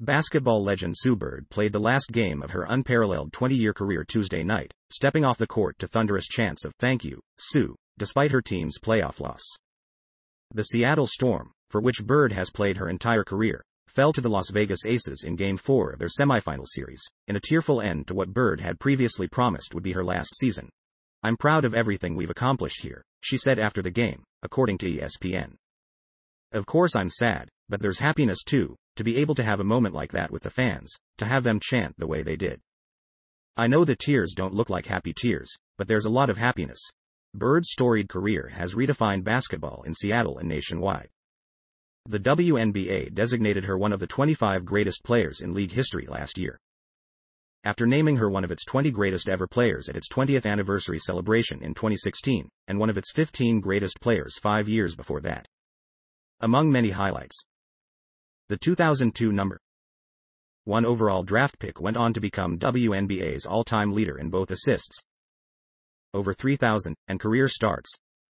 Basketball legend Sue Bird played the last game of her unparalleled 20-year career Tuesday night, stepping off the court to thunderous chants of "Thank you, Sue," despite her team's playoff loss. The Seattle Storm, for which Bird has played her entire career, fell to the Las Vegas Aces in Game 4 of their semifinal series, in a tearful end to what Bird had previously promised would be her last season. "I'm proud of everything we've accomplished here," she said after the game, according to ESPN. "Of course I'm sad, but there's happiness too, to be able to have a moment like that with the fans, to have them chant the way they did. I know the tears don't look like happy tears, but there's a lot of happiness." Bird's storied career has redefined basketball in Seattle and nationwide. The WNBA designated her one of the 25 greatest players in league history last year, after naming her one of its 20 greatest ever players at its 20th anniversary celebration in 2016, and one of its 15 greatest players 5 years before that. Among many highlights, the 2002 number 1 overall draft pick went on to become WNBA's all-time leader in both assists, over 3,000, and career starts,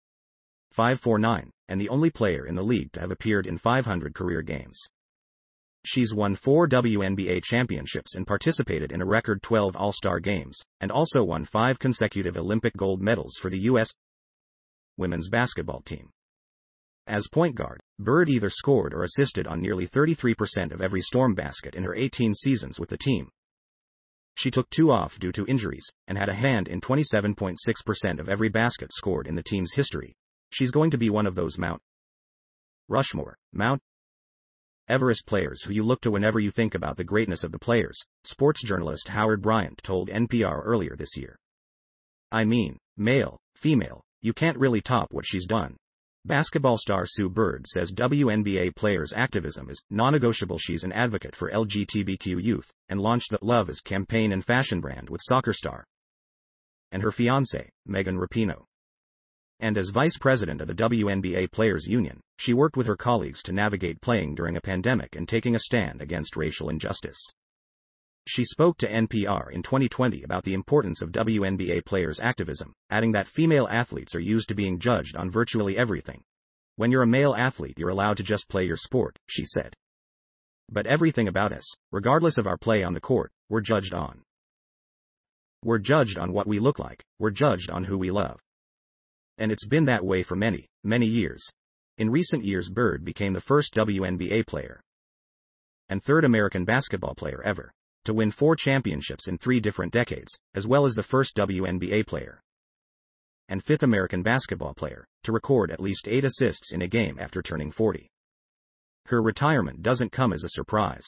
549, and the only player in the league to have appeared in 500 career games. She's won 4 WNBA championships and participated in a record 12 All-Star games, and also won 5 consecutive Olympic gold medals for the U.S. women's basketball team. As point guard, Bird either scored or assisted on nearly 33% of every Storm basket in her 18 seasons with the team. She took 2 off due to injuries, and had a hand in 27.6% of every basket scored in the team's history. She's going to be one of those Mount Rushmore, Mount Everest players who you look to whenever you think about the greatness of the players, sports journalist Howard Bryant told NPR earlier this year. "I mean, male, female, you can't really top what she's done." Basketball star Sue Bird says WNBA players' activism is non-negotiable. She's an advocate for LGBTQ youth, and launched the Love Is campaign and fashion brand with soccer star and her fiancé, Megan Rapinoe. And as vice president of the WNBA Players Union, she worked with her colleagues to navigate playing during a pandemic and taking a stand against racial injustice. She spoke to NPR in 2020 about the importance of WNBA players' activism, adding that female athletes are used to being judged on virtually everything. "When you're a male athlete, you're allowed to just play your sport," she said. "But everything about us, regardless of our play on the court, we're judged on. We're judged on what we look like, we're judged on who we love. And it's been that way for many, many years." In recent years, Bird became the first WNBA player and third American basketball player ever to win 4 championships in 3 different decades, as well as the first WNBA player and 5th American basketball player to record at least 8 assists in a game after turning 40. Her retirement doesn't come as a surprise.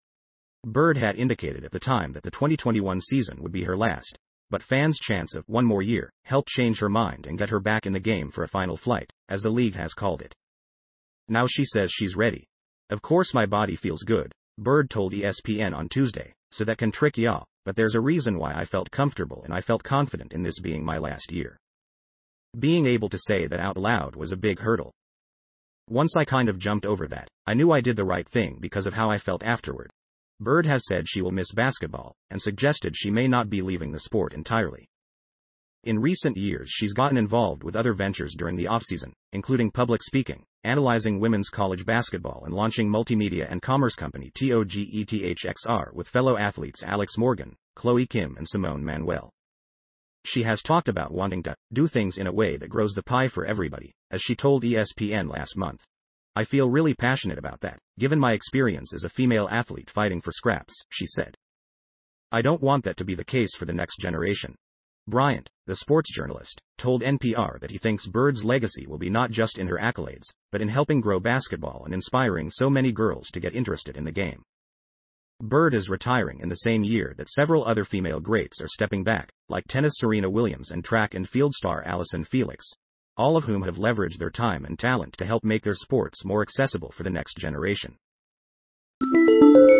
Bird had indicated at the time that the 2021 season would be her last, but fans' chants of "one more year" helped change her mind and get her back in the game for a final flight, as the league has called it. Now she says she's ready. "Of course my body feels good," Bird told ESPN on Tuesday, "so that can trick y'all, but there's a reason why I felt comfortable and I felt confident in this being my last year." Being able to say that out loud was a big hurdle. "Once I kind of jumped over that, I knew I did the right thing because of how I felt afterward." Bird has said she will miss basketball, and suggested she may not be leaving the sport entirely. In recent years, she's gotten involved with other ventures during the offseason, including public speaking, analyzing women's college basketball, and launching multimedia and commerce company TOGETHXR with fellow athletes Alex Morgan, Chloe Kim, and Simone Manuel. She has talked about wanting to do things in a way that grows the pie for everybody, as she told ESPN last month. "I feel really passionate about that, given my experience as a female athlete fighting for scraps," she said. "I don't want that to be the case for the next generation." Bryant, the sports journalist, told NPR that he thinks Bird's legacy will be not just in her accolades, but in helping grow basketball and inspiring so many girls to get interested in the game. Bird is retiring in the same year that several other female greats are stepping back, like tennis Serena Williams and track and field star Allison Felix, all of whom have leveraged their time and talent to help make their sports more accessible for the next generation.